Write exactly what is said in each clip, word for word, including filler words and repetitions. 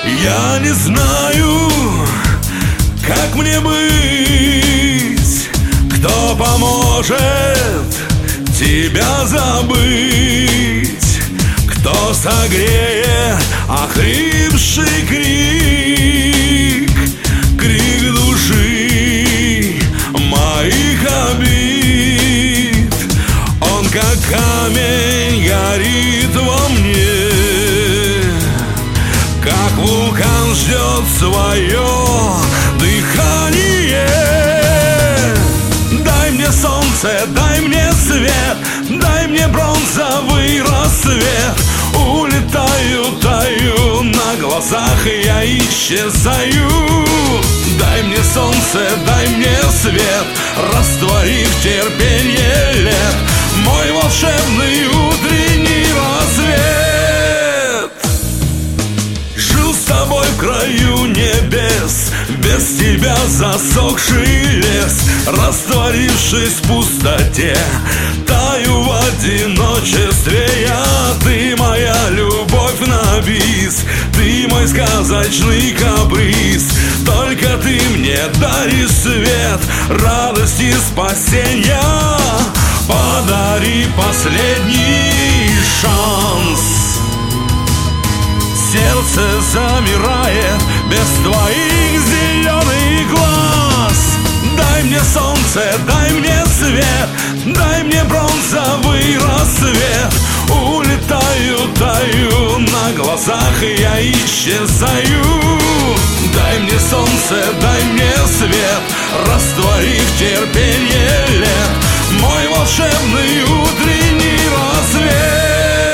Я не знаю, как мне быть, кто поможет тебя забыть, кто согреет охрипший крик, крик души моих обид. Он как камень горит во мне, как вулкан ждет свое дыхание. Дай мне солнце, дай мне свет, дай мне бронзовый рассвет. Улетаю, таю, на глазах я исчезаю. Дай мне солнце, дай мне свет, растворив терпение лет, мой волшебный утренний рассвет. Жил с тобой в краю небес, без тебя засохший лес, растворившись в пустоте, таю в одиночестве я. Ты моя любовь на бис, ты мой сказочный каприз. Только ты мне даришь свет, радость и спасенья. Подари последний шанс. Сердце замирает без твоих зеленых глаз. Дай мне солнце, дай мне свет, дай мне бронзовый рассвет. Улетаю, таю, на глазах я исчезаю. Дай мне солнце, дай мне свет, растворив терпение лет, мой волшебный утренний рассвет.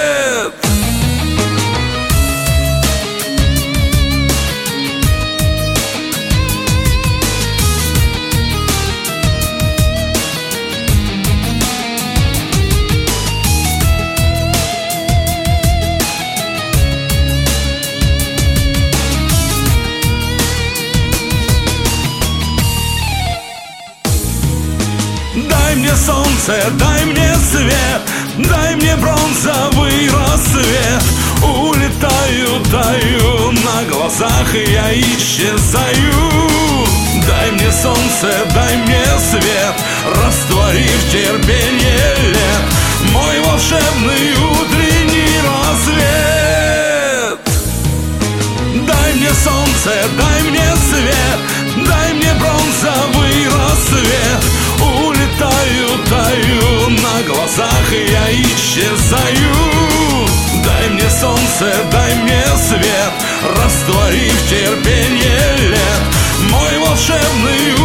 Дай мне солнце, дай мне свет, дай мне бронзовый рассвет. Улетаю, таю, на глазах я исчезаю. Дай мне солнце, дай мне свет, растворив терпение лет, мой волшебный утренний рассвет. Дай мне солнце, дай мне свет, дай мне бронзовый рассвет. Улетаю, таю, на глазах я исчезаю. Дай мне солнце, дай мне свет, растворив терпение лет, мой волшебный